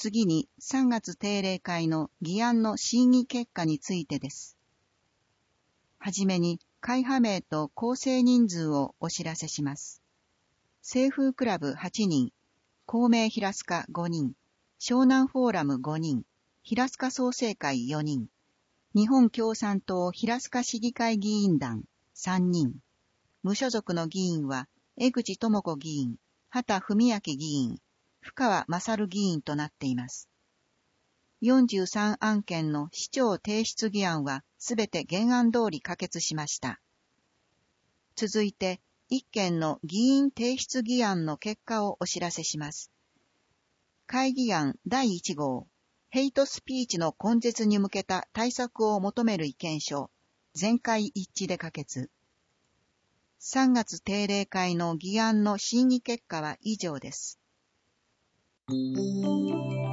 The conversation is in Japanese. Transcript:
次に3月定例会の議案の審議結果についてです。はじめに会派名と構成人数をお知らせします。清風クラブ8人、公明平須賀5人、湘南フォーラム5人、平須賀創成会4人、日本共産党平須賀市議会議員団3人、無所属の議員は江口智子議員、畑文明議員、深川勝議員となっています。43案件の市長提出議案はすべて原案通り可決しました。続いて、1件の議員提出議案の結果をお知らせします。会議案第1号、ヘイトスピーチの根絶に向けた対策を求める意見書、全会一致で可決。3月定例会の議案の審議結果は以上です。